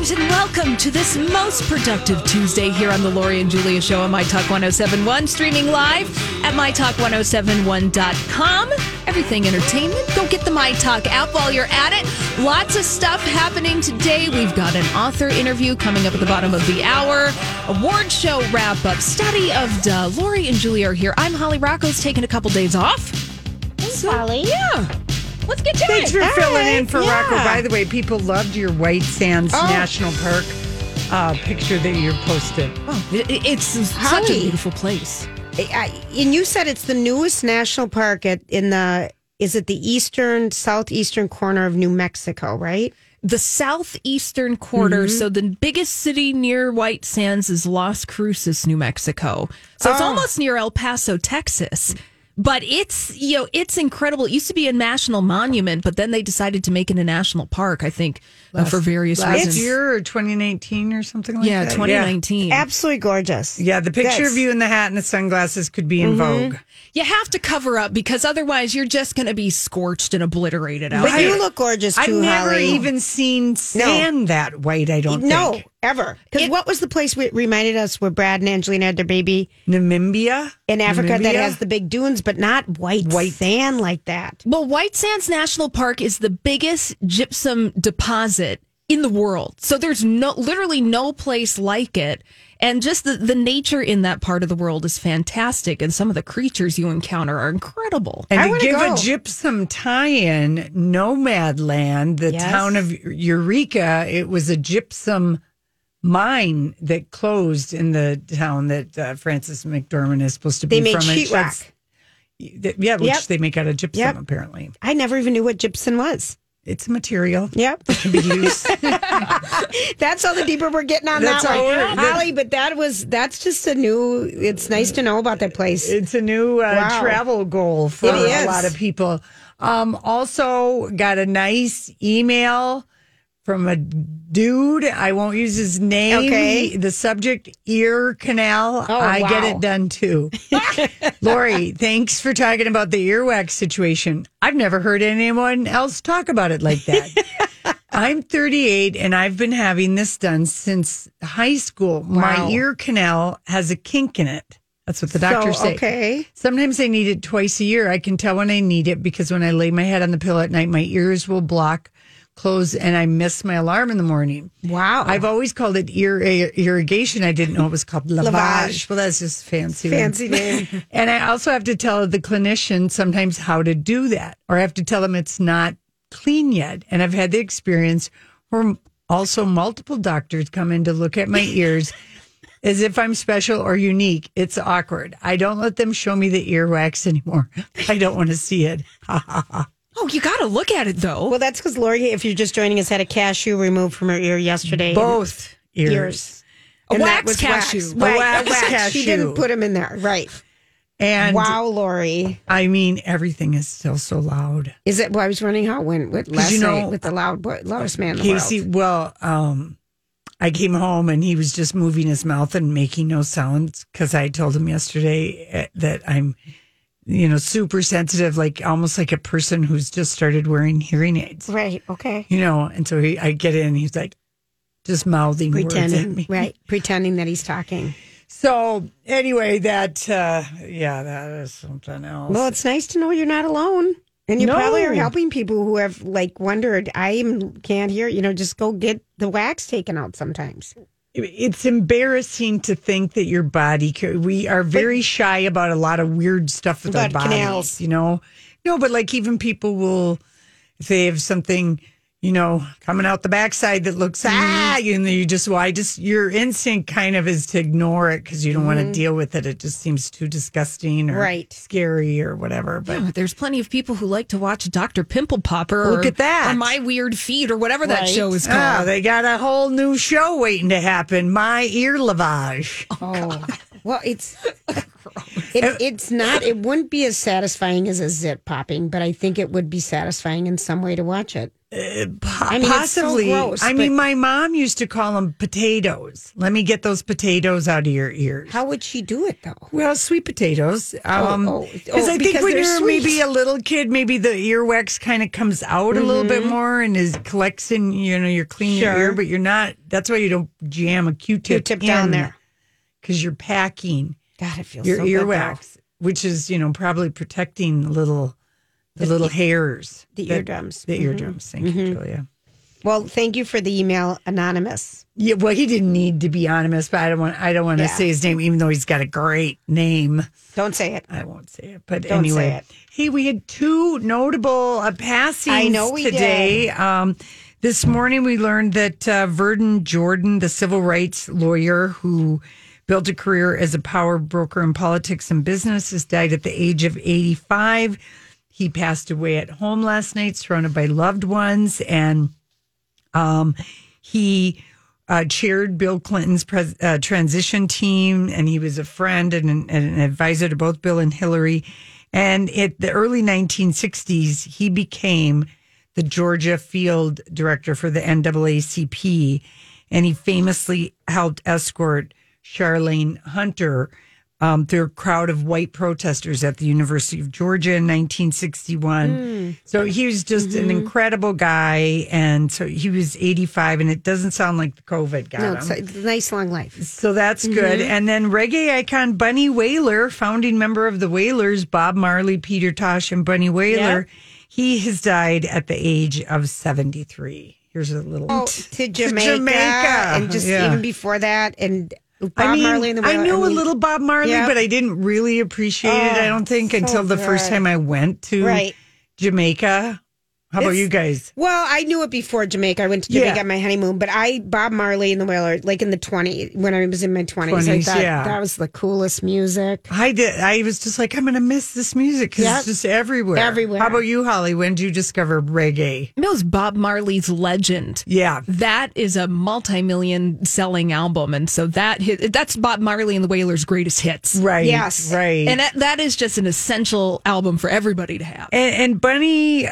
right, and welcome to this most productive Tuesday here on the Lori and Julia Show on My Talk 1071, streaming live at MyTalk1071.com. Everything entertainment. Go get the My Talk app while you're at it. Lots of stuff happening today. We've got an author interview coming up at the bottom of the hour. Award show wrap-up. Study of Duh. Lori and Julia are here. I'm Holly Rocco's taking a couple days off. Thanks, Holly. Yeah. Let's get to it. Thanks for filling in for Rocco. By the way, people loved your White Sands National Park picture that you posted. Oh, it's such a beautiful place. And you said it's the newest national park is it the southeastern corner of New Mexico, right? The southeastern quarter. So the biggest city near White Sands is Las Cruces, New Mexico. So it's almost near El Paso, Texas. But it's incredible. It used to be a national monument, but then they decided to make it a national park, I think, for various reasons. Last year or 2019 or something like that? Yeah, 2019. Absolutely gorgeous. Yeah, the picture of you in the hat and the sunglasses could be in vogue. You have to cover up because otherwise you're just going to be scorched and obliterated out. But you look gorgeous too, I've never Holly. even seen sand that white, I don't think. No, ever. Because what was the place reminded us where Brad and Angelina had their baby? Namibia? In Africa that has the big dunes, but not white sand like that. Well, White Sands National Park is the biggest gypsum deposit in the world. So there's literally no place like it. And just the nature in that part of the world is fantastic. And some of the creatures you encounter are incredible. And to give a gypsum tie-in, Nomadland, the town of Eureka, it was a gypsum mine that closed in the town that Frances McDormand is supposed to be from. They made sheetrock. Which they make out of gypsum, apparently. I never even knew what gypsum was. It's a material. Yep. That can be used. That's all the deeper we're getting on that one. Holly, but that's just it's nice to know about that place. It's a new travel goal for a lot of people. Also got a nice email from a dude. I won't use his name. Okay. The subject, ear canal. I get it done too. Lori, thanks for talking about the earwax situation. I've never heard anyone else talk about it like that. I'm 38 and I've been having this done since high school. Wow. My ear canal has a kink in it. That's what the doctors say. Okay. Sometimes I need it twice a year. I can tell when I need it because when I lay my head on the pillow at night, my ears will close and I miss my alarm in the morning. Wow. I've always called it ear irrigation. I didn't know it was called lavage. Well, that's just fancy name. And I also have to tell the clinician sometimes how to do that, or I have to tell them it's not clean yet. And I've had the experience where also multiple doctors come in to look at my ears as if I'm special or unique. It's awkward. I don't let them show me the earwax anymore. I don't want to see it. Ha ha ha. Oh, you got to look at it, though. Well, that's because Lori, if you're just joining us, had a cashew removed from her ear yesterday. Both ears. A wax cashew. Wax cashew. She didn't put them in there. Right. And wow, Lori. I mean, everything is still so loud. Is it? Well, I was wondering how it went with last night with the loudest man in the Casey, world. Well, I came home and he was just moving his mouth and making no sounds because I told him yesterday that I'm super sensitive, like almost like a person who's just started wearing hearing aids. Right. Okay. And so I get in and he's like just mouthing words at me. Right. Pretending that he's talking. So anyway, that is something else. Well, it's nice to know you're not alone. And you probably are helping people who have wondered, I can't hear, just go get the wax taken out sometimes. It's embarrassing to think that your body we are very shy about a lot of weird stuff with our bodies, canals. No, but even people will, if they have something, coming out the backside that looks, your instinct kind of is to ignore it because you don't want to deal with it. It just seems too disgusting or scary or whatever. But there's plenty of people who like to watch Dr. Pimple Popper. Look at that. Or My Weird Feet or whatever that show is called. Oh, they got a whole new show waiting to happen. My Ear Lavage. Oh, well, it's It's not. It wouldn't be as satisfying as a zit popping, but I think it would be satisfying in some way to watch it. Possibly. It's so gross, my mom used to call them potatoes. Let me get those potatoes out of your ears. How would she do it, though? Well, sweet potatoes. Because I think when you're sweet. maybe a little kid, maybe the earwax kind of comes out a little bit more and collects in, you're cleaning your ear, but you're not. That's why you don't jam a Q-tip down there. Because you're packing God, it feels your so earwax, good, which is, probably protecting the little hairs. The eardrums. The eardrums. Thank you, Julia. Well, thank you for the email, Anonymous. Yeah, well, he didn't need to be anonymous, but I don't want to say his name, even though he's got a great name. Don't say it. I won't say it. But Don't anyway, say it. Hey, we had two notable passings I know we today. did. This morning, we learned that Verdon Jordan, the civil rights lawyer who built a career as a power broker in politics and business, has died at the age of 85. He passed away at home last night, surrounded by loved ones, and he chaired Bill Clinton's transition team, and he was a friend and an advisor to both Bill and Hillary. And in the early 1960s, he became the Georgia field director for the NAACP, and he famously helped escort Charlene Hunter through a crowd of white protesters at the University of Georgia in 1961. So he was just an incredible guy. And so he was 85, and it doesn't sound like the COVID got him. It's a nice long life. So that's good. And then reggae icon Bunny Wailer, founding member of the Wailers, Bob Marley, Peter Tosh, and Bunny Wailer, he has died at the age of 73. Here's a little... to Jamaica. And just even before that, and... Marley and the Wailers. I knew a little Bob Marley, but I didn't really appreciate it, I don't think, until the first time I went to Jamaica. How about you guys? Well, I knew it before Jamaica. I went to Jamaica on my honeymoon, but Bob Marley and the Wailers, like in the 20s, when I was in my 20s, I thought that was the coolest music. I did. I was just like, I'm going to miss this music because it's just everywhere. Everywhere. How about you, Holly? When did you discover reggae? It was Bob Marley's Legend. Yeah. That is a multi-million selling album. And so that's Bob Marley and the Wailers' greatest hits. Right. Yes. Right. And that is just an essential album for everybody to have. And Bunny,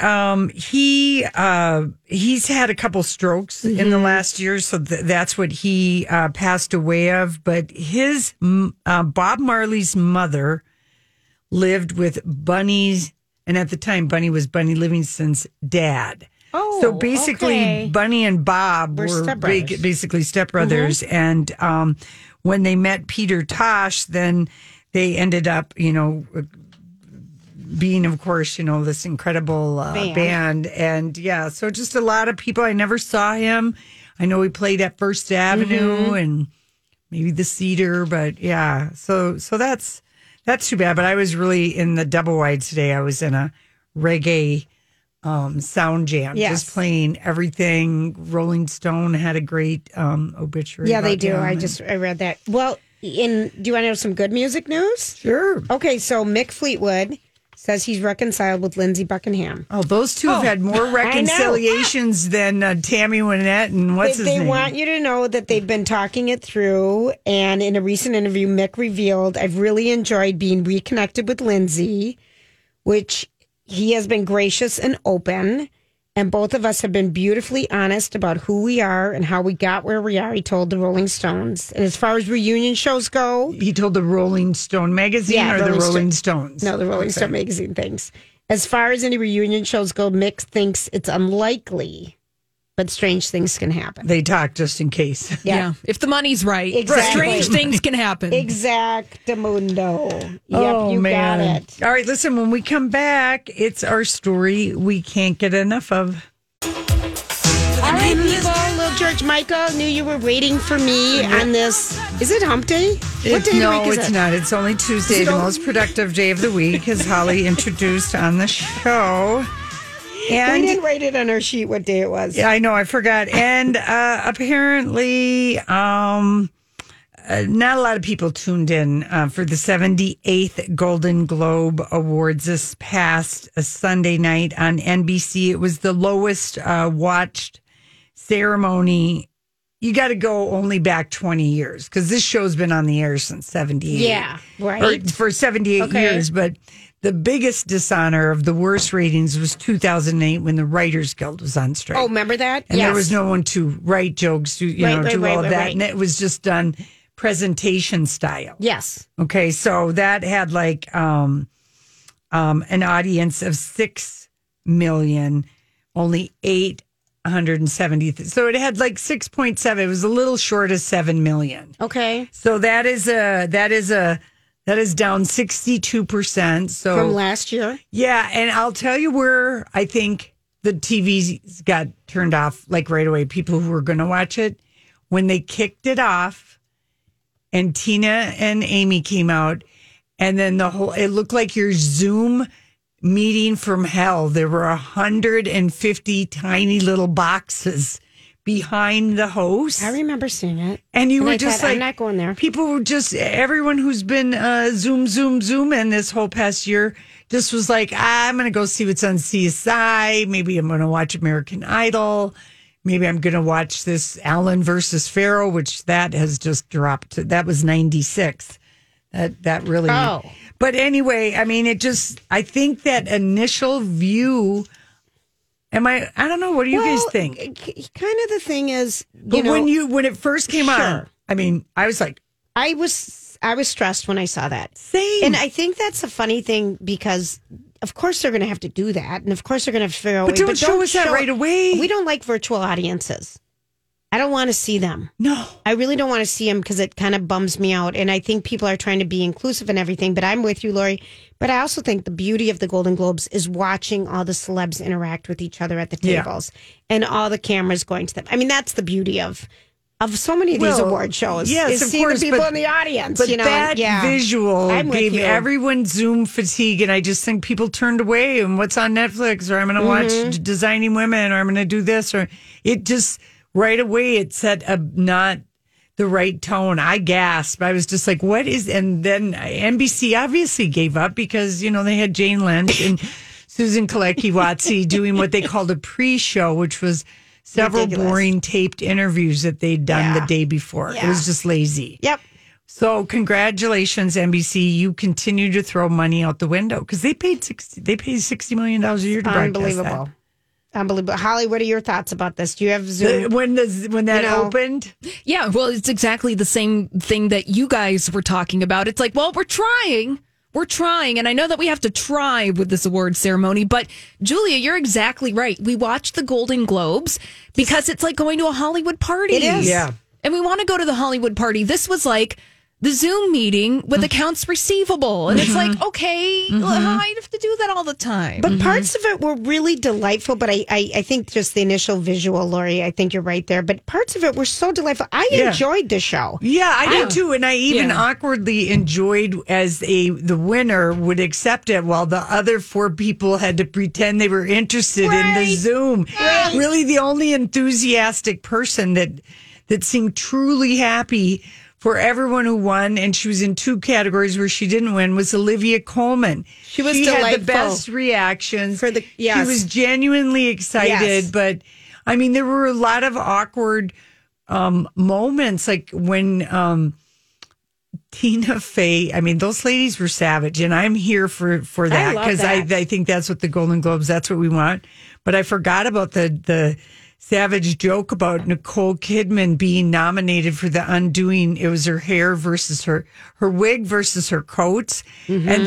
he's had a couple strokes in the last year, so that's what he passed away of. But his Bob Marley's mother lived with Bunny's, and at the time, Bunny was Bunny Livingston's dad. Oh, so basically, Bunny and Bob were basically stepbrothers. And when they met Peter Tosh, then they ended up, being, of course, this incredible band. And so just a lot of people. I never saw him. I know he played at First Avenue and maybe the Cedar, but so that's too bad. But I was really in the double wide today. I was in a reggae sound jam, just playing everything. Rolling Stone had a great obituary. Yeah, they do. I read that. Well, do you want to know some good music news? Sure. Okay, so Mick Fleetwood says he's reconciled with Lindsey Buckingham. Oh, those two have had more reconciliations than Tammy Wynette and what's his name? They want you to know that they've been talking it through. And in a recent interview, Mick revealed, I've really enjoyed being reconnected with Lindsey, which he has been gracious and open. And both of us have been beautifully honest about who we are and how we got where we are, he told the Rolling Stones. And as far as reunion shows go... He told the Rolling Stone magazine or the Rolling Stones? No, the Rolling Stone magazine things. As far as any reunion shows go, Mick thinks it's unlikely, but strange things can happen. They talk just in case. Yeah. If the money's right, strange things can happen. Exactamundo. Yep, you got it. All right, listen, when we come back, it's our story we can't get enough of. All right, people. Little George Michael, knew you were waiting for me on this. Is it hump day? What day of the week is No, it's not. It's only Tuesday, the most productive day of the week, as Holly introduced on the show. And we didn't write it on our sheet what day it was. Yeah, I know. I forgot. And apparently, not a lot of people tuned in for the 78th Golden Globe Awards this past Sunday night on NBC. It was the lowest watched ceremony you got to go only back 20 years because this show's been on the air since 78. Yeah, right. Or for 78 years. But the biggest dishonor of the worst ratings was 2008 when the Writers Guild was on strike. Oh, remember that? And there was no one to write jokes, do all of that. And it was just done presentation style. Yes. Okay, so that had like an audience of 6 million, only 870. So it had like 6.7. It was a little short of 7 million. Okay. So that is down 62%. So from last year. Yeah, and I'll tell you where I think the TVs got turned off like right away. People who were going to watch it when they kicked it off. And Tina and Amy came out, and then it looked like your Zoom meeting from hell. There were 150 tiny little boxes behind the host. I remember seeing it. And you were just like, I'm not going there. People were just, everyone who's been Zoom in this whole past year just was like, I'm going to go see what's on CSI. Maybe I'm going to watch American Idol. Maybe I'm going to watch this Allen versus Farrow, which that has just dropped. That was 96. That really. Oh. But anyway, I mean, I think that initial view. I don't know. What do you guys think? Kind of the thing is, when it first came on, I mean, I was like, I was stressed when I saw that. Same. And I think that's a funny thing because, of course, they're going to have to do that. And of course, they're going to figure out. But don't show us that right away. We don't like virtual audiences. I don't want to see them. No. I really don't want to see them because it kind of bums me out. And I think people are trying to be inclusive and everything. But I'm with you, Lori. But I also think the beauty of the Golden Globes is watching all the celebs interact with each other at the tables and all the cameras going to them. I mean, that's the beauty of so many of these award shows. Yes, is see the people in the audience. But that visual gave everyone Zoom fatigue, and I just think people turned away. And what's on Netflix? Or I'm going to watch Designing Women, or I'm going to do this, or it just right away it set a not the right tone. I gasped. I was just like, "What is?" And then NBC obviously gave up because they had Jane Lynch and Susan Kalecki-Watsi doing what they called a pre-show, which was several boring taped interviews that they'd done the day before. It was just lazy. Yep. So congratulations, NBC. You continue to throw money out the window because they paid $60 million a year to broadcast that. Unbelievable. Holly, what are your thoughts about this? Do you have Zoom? When that opened? Yeah, well, it's exactly the same thing that you guys were talking about. It's like, well, we're trying. And I know that we have to try with this award ceremony, but Julia, you're exactly right. We watch the Golden Globes because it's like going to a Hollywood party. It is. Yeah. And we want to go to the Hollywood party. This was like the Zoom meeting with accounts receivable. And it's like, okay, I have to do that all the time. But parts of it were really delightful. But I think just the initial visual, Lori, I think you're right there. But parts of it were so delightful. I enjoyed the show. Yeah, I did too. And I even awkwardly enjoyed as the winner would accept it while the other 4 people had to pretend they were interested in the Zoom. Right. Really the only enthusiastic person that seemed truly happy for everyone who won, and she was in 2 categories where she didn't win, was Olivia Colman. She was delightful. Had the best reactions. She was genuinely excited, but I mean, there were a lot of awkward moments, like when Tina Fey, I mean, those ladies were savage, and I'm here for that because I think that's what the Golden Globes, that's what we want. But I forgot about the savage joke about Nicole Kidman being nominated for The Undoing. It was her hair versus her wig versus her coats. And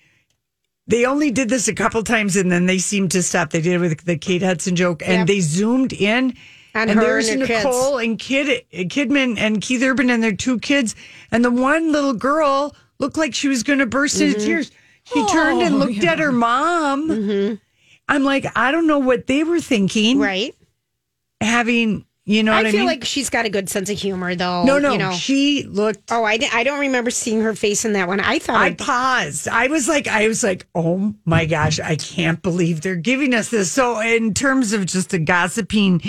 they only did this a couple times and then they seemed to stop. They did it with the Kate Hudson joke and they zoomed in. And there's Nicole and Kidman and Keith Urban and their 2 kids. And the one little girl looked like she was going to burst into tears. She turned and looked at her mom. I'm like, I don't know what they were thinking. Right. Having, what I mean? I feel like she's got a good sense of humor, though. No, she looked. Oh, I don't remember seeing her face in that one. I paused. I was like, oh my gosh, I can't believe they're giving us this. So, in terms of just a gossiping,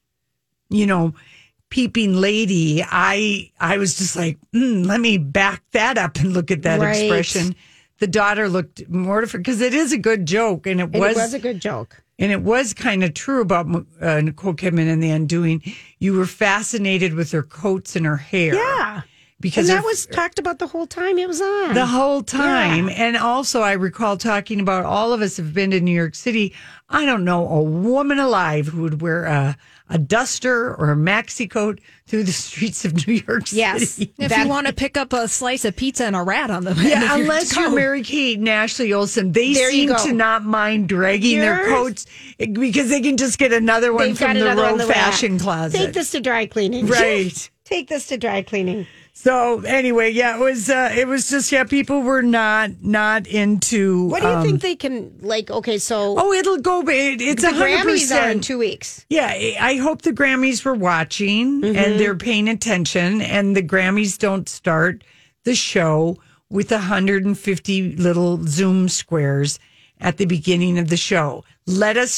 peeping lady, I was just like, let me back that up and look at that expression. The daughter looked mortified because it is a good joke, and it was a good joke. And it was kind of true about Nicole Kidman in The Undoing. You were fascinated with her coats and her hair. Yeah. Because and that was talked about the whole time it was on. The whole time. Yeah. And also, I recall talking about all of us have been to New York City. I don't know a woman alive who would wear a duster or a maxi coat through the streets of New York City. Yes. If you want to pick up a slice of pizza and a rat on the Yeah, unless you're Mary-Kate and Ashley Olsen. They seem to not mind dragging their coats because they can just get another one from the Row Fashion Closet. Take this to dry cleaning. Right. Take this to dry cleaning. So anyway, yeah, it was just, people were not into. What do you think they can, okay, so. Oh, it'll go, it's the 100%. Grammys are in 2 weeks. Yeah, I hope the Grammys were watching and they're paying attention, and the Grammys don't start the show with 150 little Zoom squares at the beginning of the show. Let us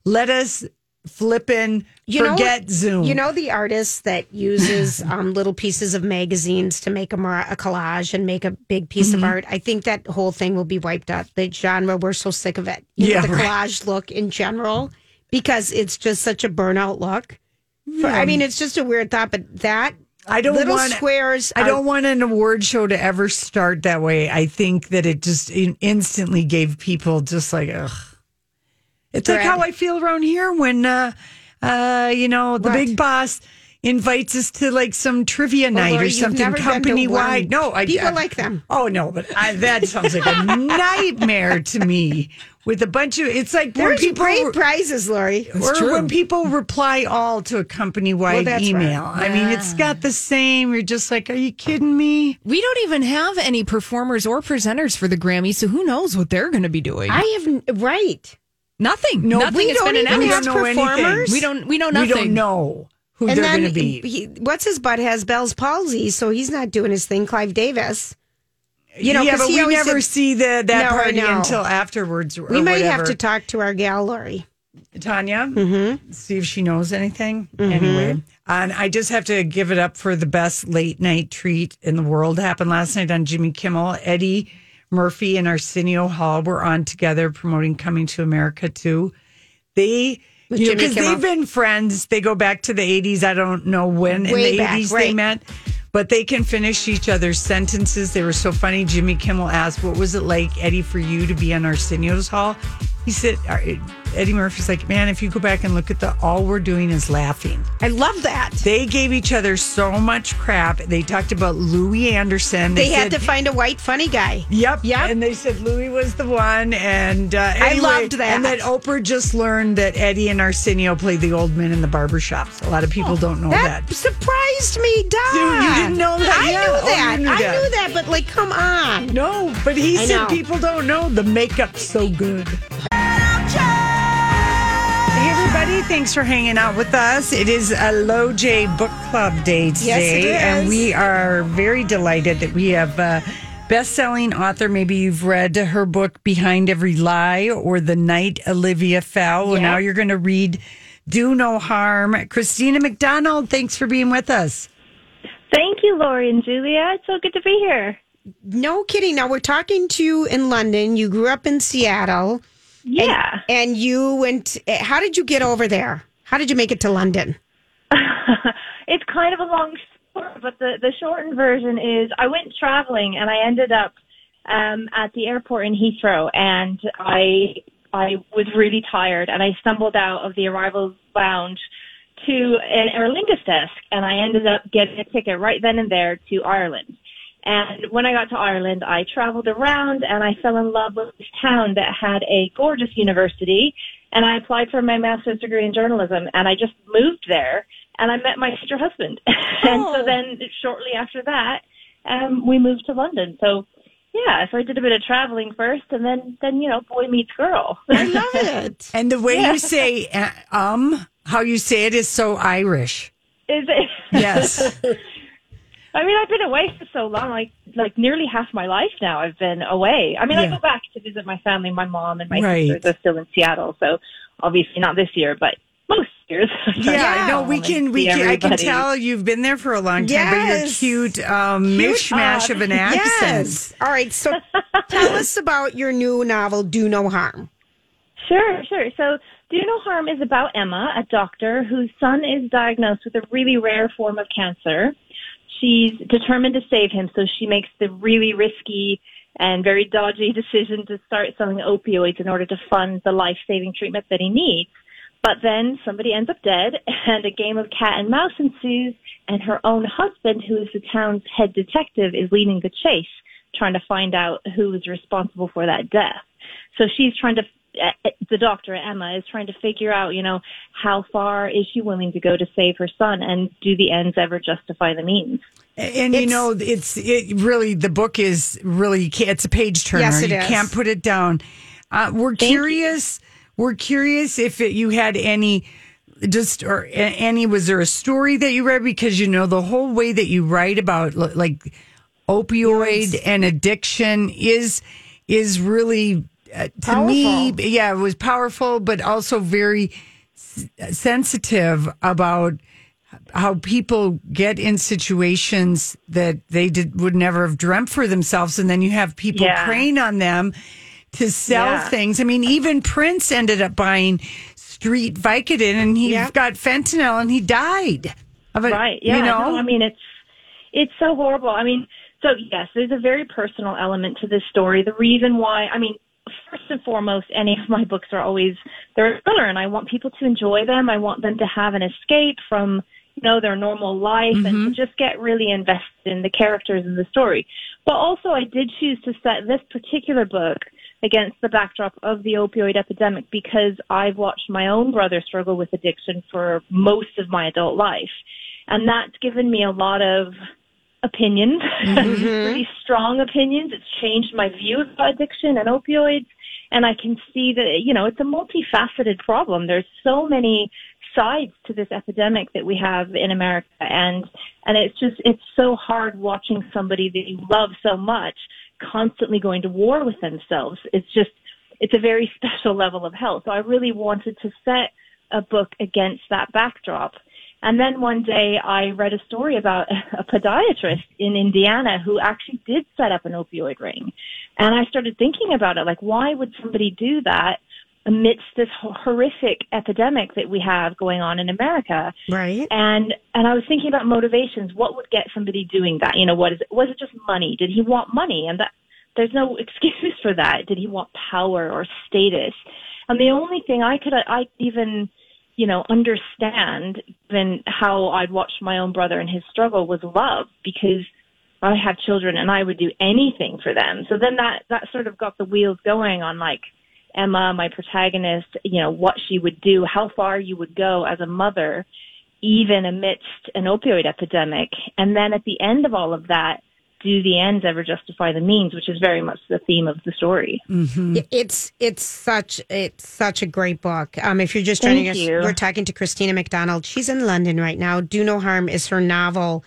flippin' forget Zoom. You know the artist that uses little pieces of magazines to make a collage and make a big piece of art? I think that whole thing will be wiped out. The genre, we're so sick of it. The collage look in general, because it's just such a burnout look. I mean, it's just a weird thought, but that squares. I don't want an award show to ever start that way. I think that it just instantly gave people just like, ugh. It's like how I feel around here when, the big boss invites us to some trivia night Lori, or something company wide. No, people like them. Oh no, but that sounds like a nightmare to me. With a bunch of, it's like there's great prizes, Lori. When people reply all to a company wide email. Right. I mean, it's got the same. You're just like, are you kidding me? We don't even have any performers or presenters for the Grammys, so who knows what they're going to be doing? Nothing. No, nothing has been announced. Performers. We know nothing. We don't know who they're going to be. What's his butt has Bell's palsy, so he's not doing his thing. Clive Davis. But we never see that party until afterwards. We might have to talk to our gal, Lori. Tanya, see if she knows anything. Anyway, and I just have to give it up for the best late night treat in the world. Happened last night on Jimmy Kimmel. Eddie Murphy and Arsenio Hall were on together promoting Coming to America too. Because they've been friends. They go back to the 80s. I don't know when in the 80s they met, but they can finish each other's sentences. They were so funny. Jimmy Kimmel asked, what was it like, Eddie, for you to be on Arsenio's Hall? He said, Eddie Murphy's like, man, if you go back and look at all we're doing is laughing. I love that. They gave each other so much crap. They talked about Louis Anderson. They had to find a white funny guy. Yep. And they said Louis was the one. And I loved that. And that Oprah just learned that Eddie and Arsenio played the old men in the barbershops. A lot of people don't know that. That surprised me, Doc. Dude, you didn't know that? I knew that. I knew that, but come on. No, but he said people don't know the makeup's so good. Hey everybody, thanks for hanging out with us. It is a Low J Book Club Day today. Yes, it is. And we are very delighted that we have best-selling author. Maybe you've read her book Behind Every Lie or The Night Olivia Fell. Well, now you're going to read Do No Harm. Christina McDonald, thanks for being with us. Thank you, Lori and Julia. It's so good to be here. No kidding. Now, we're talking to you in London. You grew up in Seattle. Yeah. And you went, how did you get over there? How did you make it to London? It's kind of a long story, but the shortened version is I went traveling and I ended up at the airport in Heathrow, and I was really tired, and I stumbled out of the arrivals lounge to an Aer Lingus desk, and I ended up getting a ticket right then and there to Ireland. And when I got to Ireland, I traveled around and I fell in love with this town that had a gorgeous university. And I applied for my master's degree in journalism, and I just moved there and I met my future husband. And so then shortly after that, we moved to London. So I did a bit of traveling first, and then boy meets girl. I love it. And the way you say, how you say it is so Irish. Is it? Yes. I mean, I've been away for so long, like nearly half my life now I've been away. I mean, I go back to visit my family. My mom and my sisters are still in Seattle, so obviously not this year, but most years. We can. I can tell you've been there for a long time, but you're cute, mishmash of an accent. Yes. All right, so tell us about your new novel, Do No Harm. Sure. So Do No Harm is about Emma, a doctor whose son is diagnosed with a really rare form of cancer. She's determined to save him, so she makes the really risky and very dodgy decision to start selling opioids in order to fund the life-saving treatment that he needs. But then somebody ends up dead, and a game of cat and mouse ensues, and her own husband, who is the town's head detective, is leading the chase, trying to find out who was responsible for that death. So she's trying to, the doctor, Emma, is trying to figure out, how far is she willing to go to save her son, and do the ends ever justify the means? And it really, the book is really, it's a page turner. Yes, it you is. Can't put it down. We're curious if you had any, was there a story that you read? Because, the whole way that you write about like opioid and addiction is really, to me, it was powerful, but also very sensitive about how people get in situations that they would never have dreamt for themselves. And then you have people preying on them to sell things. I mean, even Prince ended up buying street Vicodin, and he got fentanyl, and he died of it. Right. Yeah. No, I mean, it's so horrible. I mean, so yes, there's a very personal element to this story. The reason why, first and foremost, any of my books they're a thriller, and I want people to enjoy them. I want them to have an escape from, their normal life and to just get really invested in the characters and the story. But also I did choose to set this particular book against the backdrop of the opioid epidemic because I've watched my own brother struggle with addiction for most of my adult life. And that's given me a lot of opinions, pretty strong opinions. It's changed my view of addiction and opioids. And I can see that, it's a multifaceted problem. There's so many sides to this epidemic that we have in America. And it's so hard watching somebody that you love so much constantly going to war with themselves. It's a very special level of hell. So I really wanted to set a book against that backdrop. And then one day I read a story about a podiatrist in Indiana who actually did set up an opioid ring. And I started thinking about it, like, why would somebody do that amidst this horrific epidemic that we have going on in America? Right. And I was thinking about motivations. What would get somebody doing that? What is it? Was it just money? Did he want money? And there's no excuse for that. Did he want power or status? And the only thing I even understand than how I'd watched my own brother and his struggle was love, because I have children and I would do anything for them. So then that sort of got the wheels going on, like, Emma, my protagonist, what she would do, how far you would go as a mother, even amidst an opioid epidemic. And then at the end of all of that, do the ends ever justify the means, which is very much the theme of the story. Mm-hmm. It's such a great book. If you're just joining us, we're talking to Christina McDonald. She's in London right now. Do No Harm is her novel.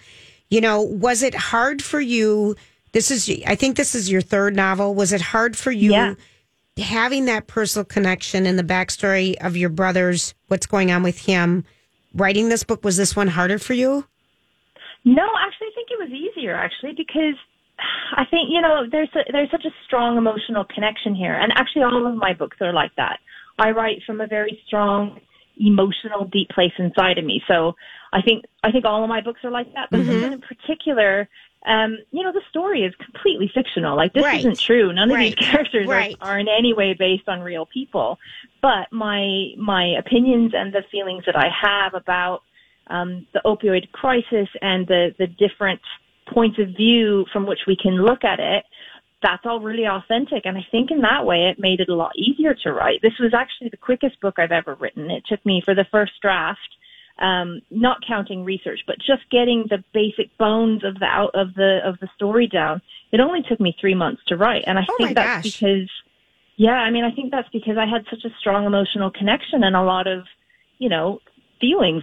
Was it hard for you? I think this is your third novel. Was it hard for you having that personal connection and the backstory of your brother's, what's going on with him? Writing this book, was this one harder for you? No, actually, I think it was easier, because I think, there's such a strong emotional connection here. And actually, all of my books are like that. I write from a very strong, emotional, deep place inside of me. So I think all of my books are like that. But this one in particular, the story is completely fictional. Like, this isn't true. None of these characters are in any way based on real people. But my opinions and the feelings that I have about the opioid crisis and the different points of view from which we can look at it, that's all really authentic. And I think in that way, it made it a lot easier to write. This was actually the quickest book I've ever written. It took me, for the first draft, not counting research, but just getting the basic bones of the story down. It only took me 3 months to write. And I think that's because, I think that's because I had such a strong emotional connection and a lot of, feelings.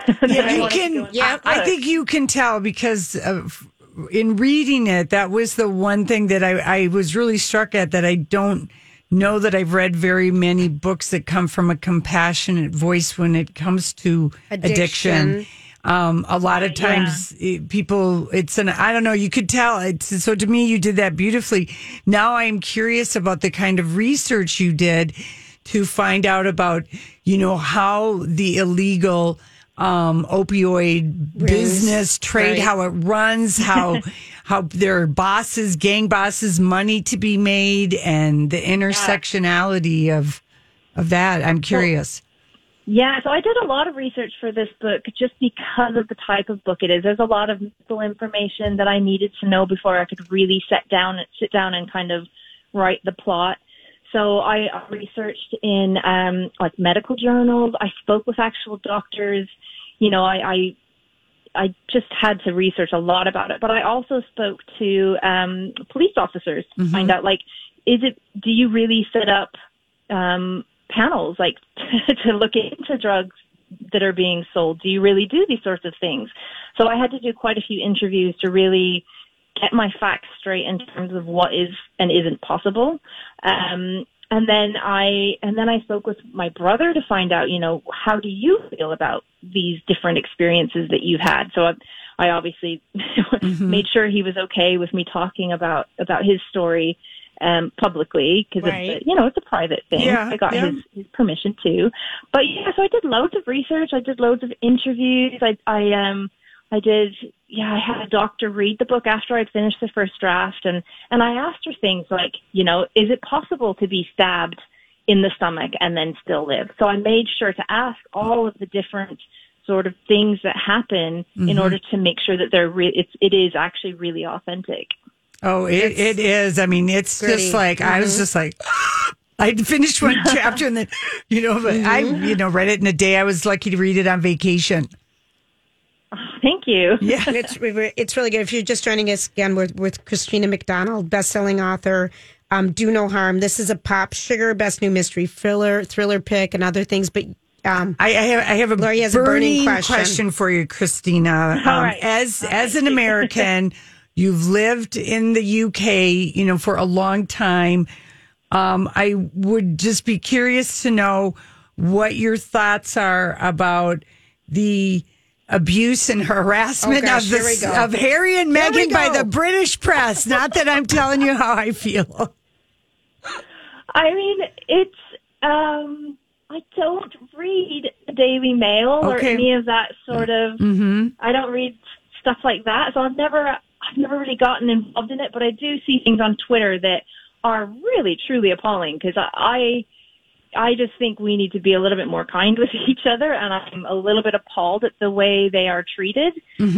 I think you can tell, because in reading it, that was the one thing that I was really struck at, that I don't know that I've read very many books that come from a compassionate voice when it comes to addiction. A lot of times people, I don't know, you could tell. So to me, you did that beautifully. Now I'm curious about the kind of research you did to find out about, how the illegal opioid business trade, right. how it runs, how there are gang bosses, money to be made, and the intersectionality of that. I'm curious. Yeah, so I did a lot of research for this book just because of the type of book it is. There's a lot of medical information that I needed to know before I could really sit down and kind of write the plot. So I researched in like medical journals. I spoke with actual doctors. I just had to research a lot about it. But I also spoke to police officers to find out, like, do you really set up panels, like, to look into drugs that are being sold? Do you really do these sorts of things? So I had to do quite a few interviews to really get my facts straight in terms of what is and isn't possible. And then I spoke with my brother to find out, how do you feel about these different experiences that you've had? So I obviously made sure he was okay with me talking about his story publicly, because it's a private thing. Yeah, I got his permission too. But so I did loads of research. I did loads of interviews. I had a doctor read the book after I'd finished the first draft, and I asked her things like, is it possible to be stabbed in the stomach and then still live? So I made sure to ask all of the different sort of things that happen in order to make sure that it is actually really authentic. Oh, it is. I mean, it's gritty. Just like, I was just like, I finished one chapter and then, but I, read it in a day. I was lucky to read it on vacation. Thank you. Yeah, it's really good. If you're just joining us again, with Christina McDonald, best-selling author, Do No Harm. This is a Pop Sugar Best New Mystery Thriller pick and other things. But I have a burning question for you, Christina. All right. As an American, you've lived in the UK, for a long time. I would just be curious to know what your thoughts are about the abuse and harassment of Harry and Meghan by the British press. Not that I'm telling you how I feel. I mean, it's I don't read the Daily Mail or any of that sort of. I don't read stuff like that, so I've never really gotten involved in it. But I do see things on Twitter that are really truly appalling, because I just think we need to be a little bit more kind with each other, and I'm a little bit appalled at the way they are treated.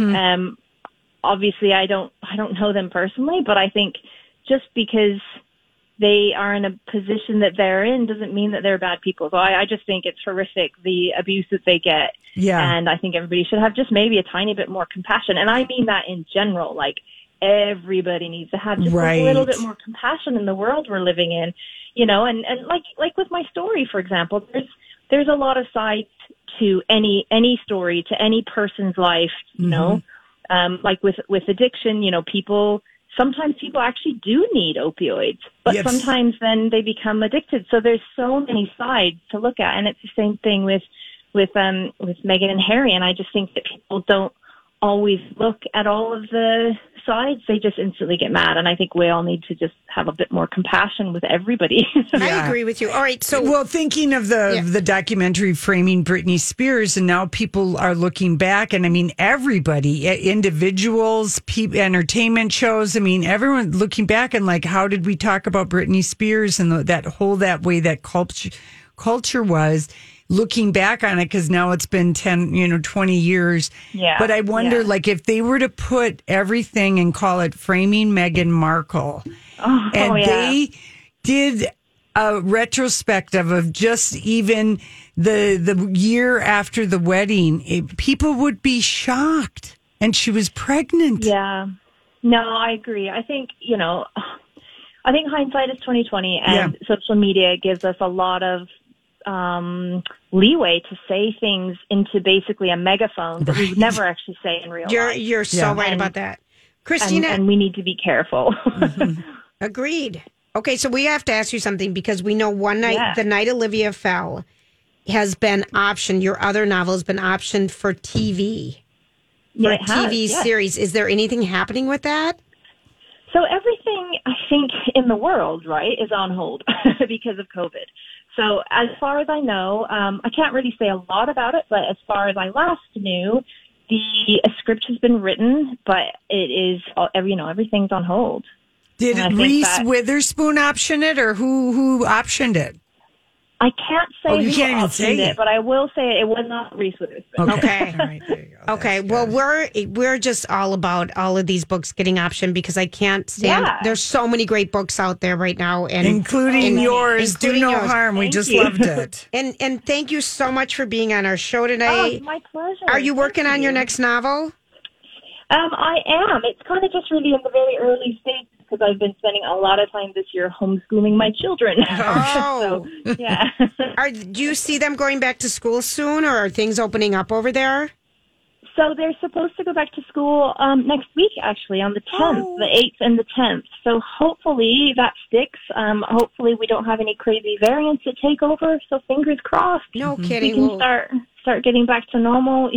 Obviously, I don't know them personally, but I think just because they are in a position that they're in doesn't mean that they're bad people. So I just think it's horrific, the abuse that they get. Yeah. And I think everybody should have just maybe a tiny bit more compassion. And I mean that in general, like, everybody needs to have just a little bit more compassion in the world we're living in. And like with my story, for example, there's a lot of sides to any story, to any person's life, like with addiction, sometimes people actually do need opioids, but sometimes then they become addicted. So there's so many sides to look at. And it's the same thing with Meghan and Harry. And I just think that people don't always look at all of the sides. They just instantly get mad. And I think we all need to just have a bit more compassion with everybody. I agree with you. All right. So, well, thinking of the documentary Framing Britney Spears, and now people are looking back, and I mean, everybody, individuals, entertainment shows, I mean, everyone looking back and like, how did we talk about Britney Spears and that way that culture was, looking back on it, because now it's been 10, 20 years. Yeah. But I wonder, like, if they were to put everything and call it Framing Meghan Markle, they did a retrospective of just even the year after the wedding, people would be shocked. And she was pregnant. Yeah. No, I agree. I think, hindsight is 20/20, and social media gives us a lot of leeway to say things into basically a megaphone that we would never actually say in real life. You're so right about that, Christina. And we need to be careful. Agreed. Okay, so we have to ask you something, because we know one night, The Night Olivia Fell, has been optioned. Your other novel has been optioned for TV. For a TV series. Is there anything happening with that? So everything, I think, in the world, right, is on hold because of COVID. So as far as I know, I can't really say a lot about it, but as far as I last knew, a script has been written, but it is, everything's on hold. Did Reese Witherspoon option it, or who optioned it? I can't say you who can't even optioned say it, but I will say it was not Reese Witherspoon. Okay. All right, there you go. Okay. That's Well, good. we're just all about all of these books getting optioned because I can't stand. Yeah. There's so many great books out there right now, and including yours. including Do no yours. harm. We Thank just you. loved it. And thank you so much for being on our show Oh, tonight. it's my pleasure. Are you Thank working on your you. next novel? I am. It's kind of just really in the very early stages because I've been spending a lot of time this year homeschooling my children. Oh. So, yeah. Do you see them going back to school soon, or are things opening up over there? So they're supposed to go back to school next week, actually, on the 10th, the 8th and the 10th. So hopefully that sticks. Hopefully we don't have any crazy variants that take over. So fingers crossed. No We kidding. can Well, start getting back to normal,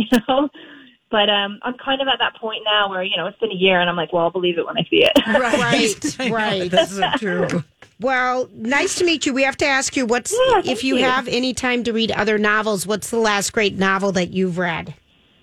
But I'm kind of at that point now where, it's been a year and I'm like, well, I'll believe it when I see it. right. That's so true. Well, nice to meet you. We have to ask you, thank if you you. have any time to read other novels, what's the last great novel that you've read?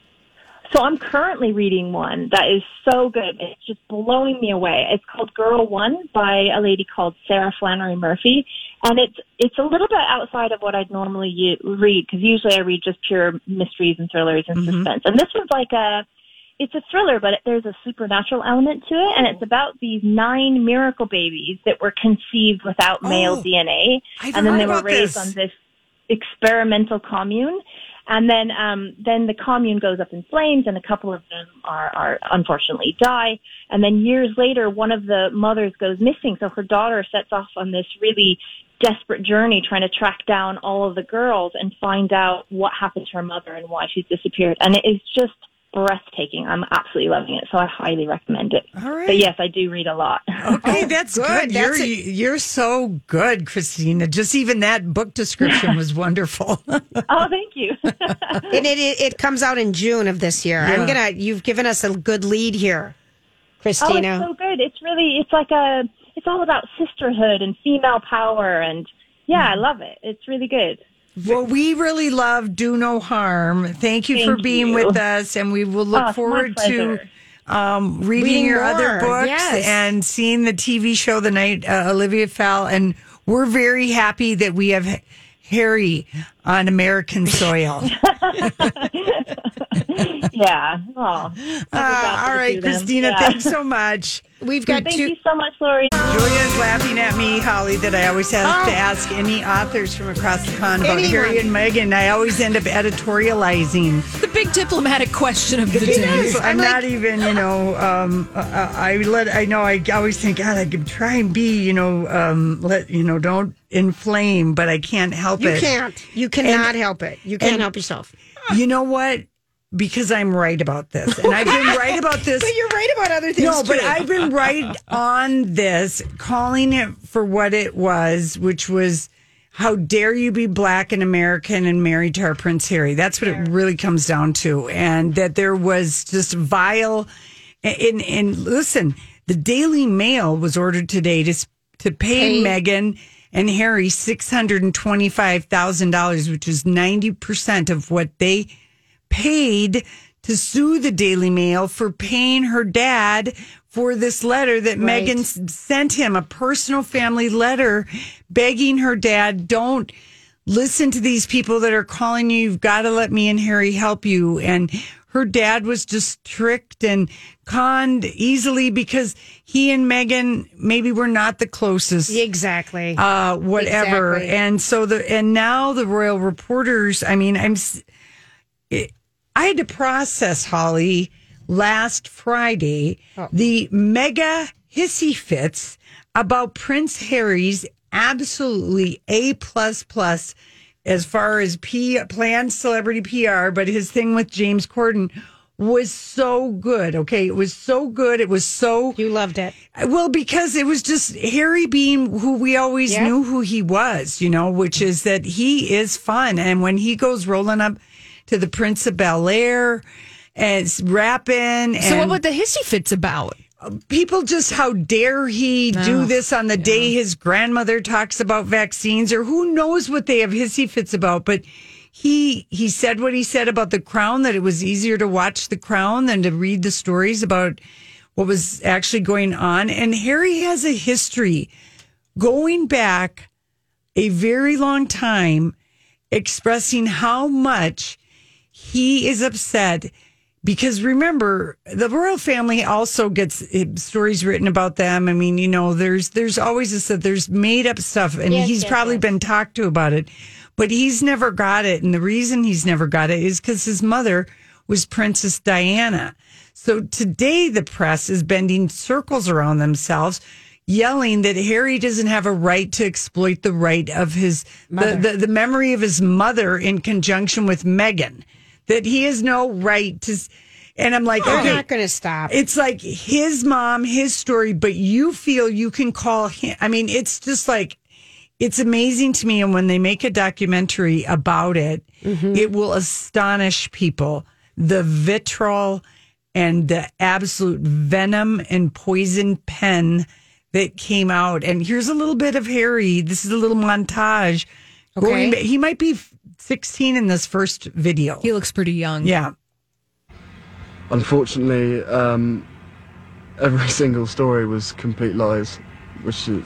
So I'm currently reading one that is so good. It's just blowing me away. It's called Girl One by a lady called Sarah Flannery Murphy. And it's a little bit outside of what I'd normally read, because usually I read just pure mysteries and thrillers and suspense. And this one's it's a thriller, but there's a supernatural element to it. And it's about these 9 miracle babies that were conceived without male DNA. And then they were raised on this experimental commune. And then the commune goes up in flames, and a couple of them are unfortunately die. And then years later, one of the mothers goes missing. So her daughter sets off on this really desperate journey trying to track down all of the girls and find out what happened to her mother and why she's disappeared. And it is just breathtaking. I'm absolutely loving it, so I highly recommend it. All right. But yes, I do read a lot. Okay, that's good. You're so good, Christina. Just even that book description was wonderful. Oh, thank you. And it comes out in June of this year. Yeah. You've given us a good lead here, Christina. Oh, it's so good. It's all about sisterhood and female power, and I love it. It's really good. Well, we really love Do No Harm. Thank you for being with us, and we will look it's my forward to pleasure. reading your more. other books Yes. and seeing the TV show the night Olivia fell. And we're very happy that we have Harry on American soil. Yeah. Oh. All right, Christina, thanks so much. We've got Thank you so much, Lori. Julia's laughing at me, Holly, that I always have to ask any authors from across the pond about Anyone. Harry and Meghan. I always end up editorializing. The big diplomatic question of the day. I'm not even, I always think, God, I could try and be, don't inflame, but I can't help You it. can't. You cannot help it. You can't help yourself. You know what? Because I'm right about this. And I've been right about this. But you're right about other things, No, but too. I've been right on this, calling it for what it was, which was, how dare you be black and American and married to our Prince Harry? That's what it really comes down to. And that there was just vile. And listen, the Daily Mail was ordered today to pay Meghan and Harry $625,000, which is 90% of what they paid to sue the Daily Mail for paying her dad for this letter that Meghan sent him, a personal family letter begging her dad, don't listen to these people that are calling you. You've got to let me and Harry help you. And her dad was just tricked and conned easily because he and Meghan maybe were not the closest. Exactly. Whatever. Exactly. And so now the royal reporters, I had to process, Holly, last Friday, the mega hissy fits about Prince Harry's absolutely A++ as far as planned celebrity PR, but his thing with James Corden was so good. Okay, it was so good. It was so... You loved it. Well, because it was just Harry being who we always knew who he was, which is that he is fun. And when he goes rolling up to the Prince of Bel-Air and rapping. So what were the hissy fits about? people just, how dare he do this on the day his grandmother talks about vaccines, or who knows what they have hissy fits about. But he said what he said about the Crown, that it was easier to watch the Crown than to read the stories about what was actually going on. And Harry has a history going back a very long time, expressing how much he is upset. Because remember, the royal family also gets stories written about them. I mean, you know, there's always there's made up stuff, and he's probably been talked to about it, but he's never got it. And the reason he's never got it is because his mother was Princess Diana. So today the press is bending circles around themselves, yelling that Harry doesn't have a right to exploit the right of his the memory of his mother in conjunction with Meghan. That he has no right to, and I'm like, I'm okay, not going to stop. It's like his mom, his story, but you feel you can call him. I mean, it's just like, it's amazing to me. And when they make a documentary about it, it will astonish people. The vitriol and the absolute venom and poison pen that came out. And here's a little bit of Harry. This is a little montage. Okay. He might be 16 in this first video. He looks pretty young. Yeah. Unfortunately, every single story was complete lies, which it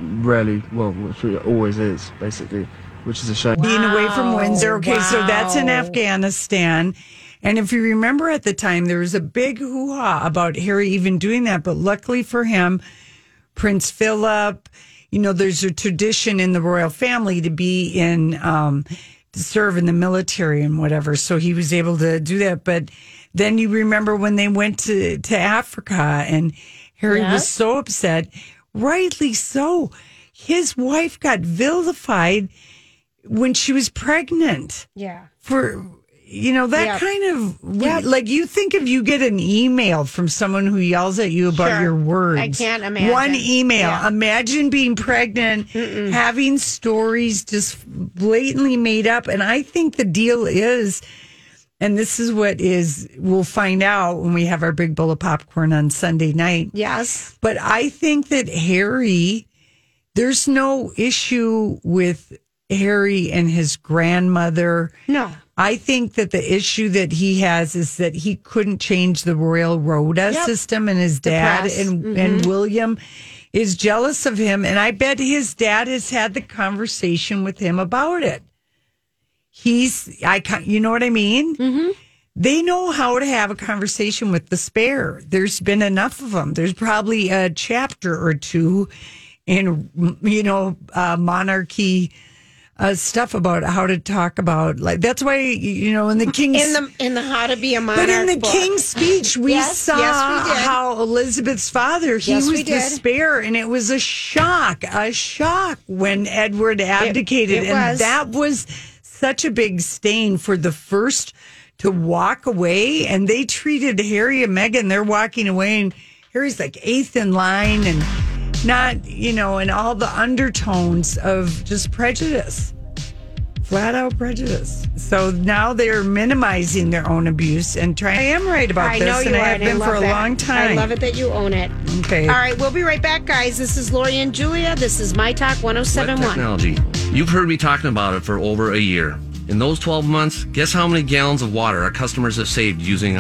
always is, basically, which is a shame. Being away from Windsor. Okay, so that's in Afghanistan. And if you remember at the time, there was a big hoo-ha about Harry even doing that. But luckily for him, Prince Philip, you know, there's a tradition in the royal family to be in, to serve in the military and whatever. So he was able to do that. But then you remember when they went to Africa, and Harry was so upset, rightly so. His wife got vilified when she was pregnant. Yeah. For, you know, that kind of, like, you think if you get an email from someone who yells at you about your words. I can't imagine. One email. Yeah. Imagine being pregnant, having stories just blatantly made up. And I think the deal is, and this is what is, we'll find out when we have our big bowl of popcorn on Sunday night. Yes. But I think that Harry, there's no issue with Harry and his grandmother. No. I think that the issue that he has is that he couldn't change the Royal Rota system, and his dad and William is jealous of him. And I bet his dad has had the conversation with him about it. You know what I mean? Mm-hmm. They know how to have a conversation with the spare. There's been enough of them. There's probably a chapter or two in, you know, monarchy stuff about how to talk about, like, that's why, you know, in the King's in the How to Be a Monarch, but in the book. King's Speech we saw we did. how Elizabeth's father, he was the spare, and it was a shock when Edward abdicated. And that was such a big stain for the first to walk away. And they treated Harry and Meghan, they're walking away, and Harry's like eighth in line, and not, you know, and all the undertones of just prejudice, flat out prejudice. So now they're minimizing their own abuse and trying. I am right about this, and I have been for a long time. I love it that you own it. Okay. All right, we'll be right back, guys. This is Lori and Julia. This is My Talk 107.1. Technology. You've heard me talking about it for over a year. In those 12 months, guess how many gallons of water our customers have saved using